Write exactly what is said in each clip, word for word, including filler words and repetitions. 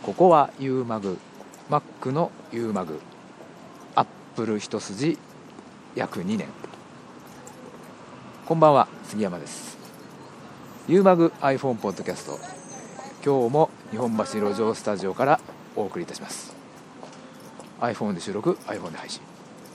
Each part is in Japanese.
ここは ユーマグ、 Mac の ユーマグ、 Apple 一筋約にねん。こんばんは、杉山です。 ユーマグ iPhone ポッドキャスト、今日も日本橋路上スタジオからお送りいたします。 iPhone で収録、 iPhone で配信。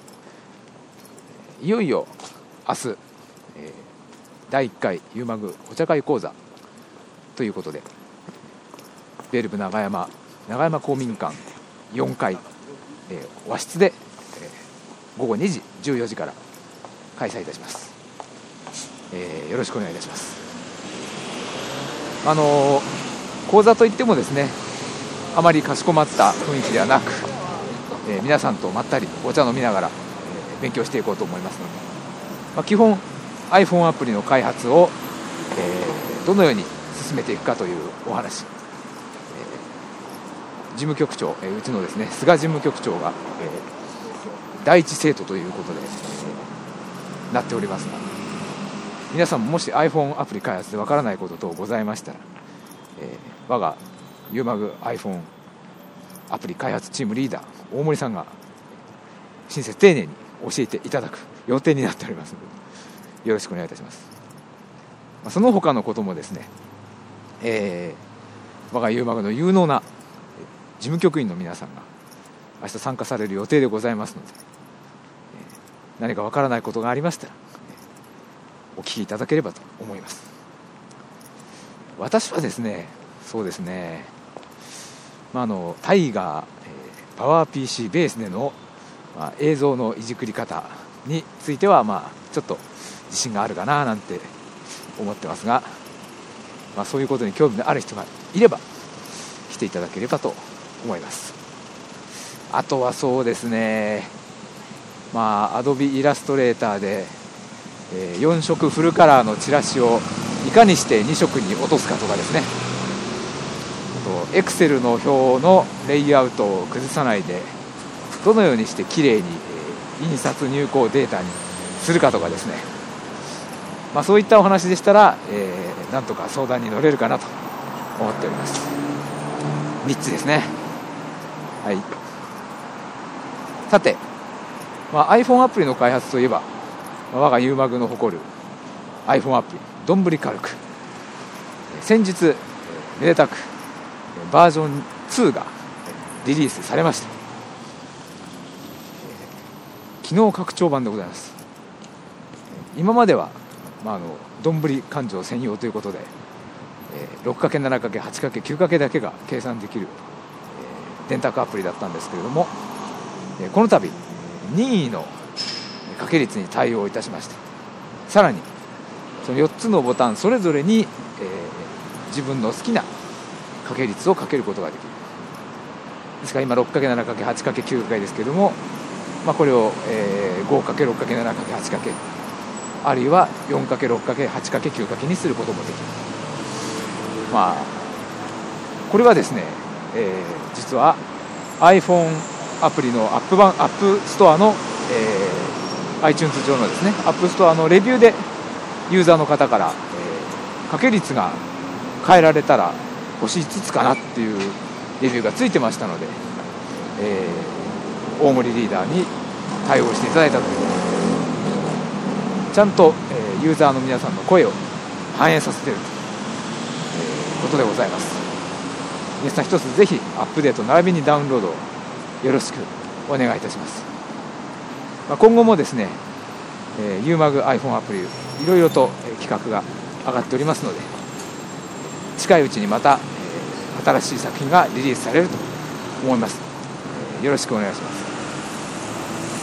いよいよ明日、えー、だいいっかい ユーマグ お茶会講座ということで、ベルブ長山長山公民館よんかい、えー、和室で、えー、午後にじじゅうよじから開催いたします。えー、よろしくお願いいたします。あのー、講座といってもですね、あまりかしこまった雰囲気ではなく、えー、皆さんとまったりお茶飲みながら、えー、勉強していこうと思いますので、まあ、基本 iPhone アプリの開発を、えー、どのように進めていくかというお話、えー、事務局長、えー、うちのですね菅事務局長が、えー、第一生徒ということで、えー、なっておりますが、皆さんももし iPhone アプリ開発でわからないこと等ございましたら、えー、我が ユーマグ iPhone アプリ開発チームリーダー大森さんが親切丁寧に教えていただく予定になっておりますので、よろしくお願いいたします。その他のこともですね、えー、我が ユーマグ の有能な事務局員の皆さんが明日参加される予定でございますので、えー、何かわからないことがありましたらお聞きいただければと思います。私はですね、そうですね、まあ、あのタイガー、えー、パワー ピーシー ベースでの、まあ、映像のいじくり方については、まあ、ちょっと自信があるかななんて思ってますが、まあ、そういうことに興味のある人がいれば来ていただければと思います。あとはそうですね、まあ Adobe イラストレーターで、えー、よんしょくフルカラーのチラシをいかにしてにしょくに落とすかとかですね、あと Excel の表のレイアウトを崩さないでどのようにしてきれいに、えー、印刷入稿データにするかとかですね、まあ、そういったお話でしたら、えー、なんとか相談に乗れるかなと思っております。みっつですね。はい。さて、まあ、iPhone アプリの開発といえば、まあ、我が ユーマグ の誇る iPhone アプリどんぶり軽く、先日めでたくバージョンツーがリリースされました。昨日拡張版でございます。今まではまあ、あのどんぶり勘定専用ということで、えー、ろくかけるななかけるはちかけるきゅうかけだけが計算できる、えー、電卓アプリだったんですけれども、えー、この度任意の掛け率に対応いたしまして、さらにそのよっつのボタンそれぞれに、えー、自分の好きな掛け率をかけることができる。ですから今 ろくかけるななかけるはちかけるきゅうかけですけれども、まあ、これを、えー、ごかけるろくかけるななかけるはちかけあるいは よんかけるろくかけるはちかけるきゅうかけにすることもできる。まあこれはですね、えー、実は iPhone アプリのアップ版アップストアの、えー、iTunes 上のですねアップストアのレビューでユーザーの方から、えー、掛け率が変えられたら星いつつかなっていうレビューがついてましたので、えー、大森リーダーに対応していただいたということで、ちゃんと、えー、ユーザーの皆さんの声を反映させているという、えー、ことでございます。皆さん一つぜひアップデート並びにダウンロードをよろしくお願いいたします。まあ、今後もですね、えー、ユーマグ iPhone アプリいろいろと、えー、企画が上がっておりますので、近いうちにまた、えー、新しい作品がリリースされると思います。えー、よろしくお願いします。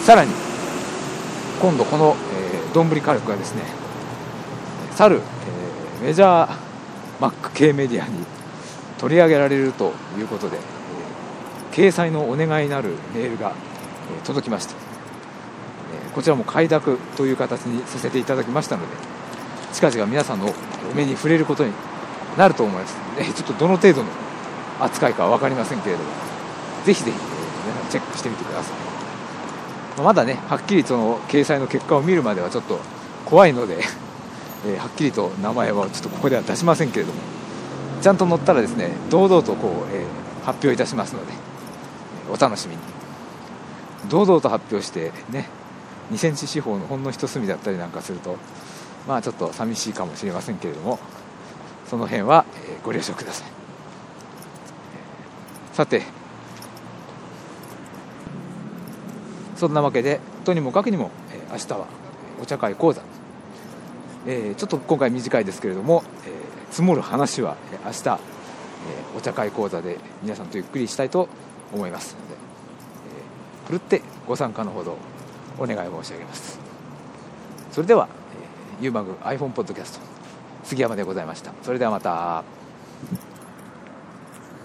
さらに今度この、えーどんぶり軽くがですね、去る、えー、メジャー Mac 系メディアに取り上げられるということで、えー、掲載のお願いなるメールが、えー、届きました。えー、こちらも快諾という形にさせていただきましたので、近々皆さんのお目に触れることになると思います。えー、ちょっとどの程度の扱いかは分かりませんけれども、ぜひぜひ、えー、皆さんチェックしてみてください。まだねはっきりその掲載の結果を見るまではちょっと怖いので、えー、はっきりと名前はちょっとここでは出しませんけれども、ちゃんと載ったらですね堂々とこう、え発表いたしますのでお楽しみに。堂々と発表してね、にセンチ四方のほんの一隅だったりなんかすると、まあちょっと寂しいかもしれませんけれども、その辺はご了承ください。さて、そんなわけでとにもかくにも明日はお茶会講座、えー、ちょっと今回短いですけれども、えー、積もる話は明日、えー、お茶会講座で皆さんとゆっくりしたいと思いますので、えー、ふるってご参加のほどお願い申し上げます。それでは、えー、ユーマグ iPhone ポッドキャスト杉山でございました。それではまた。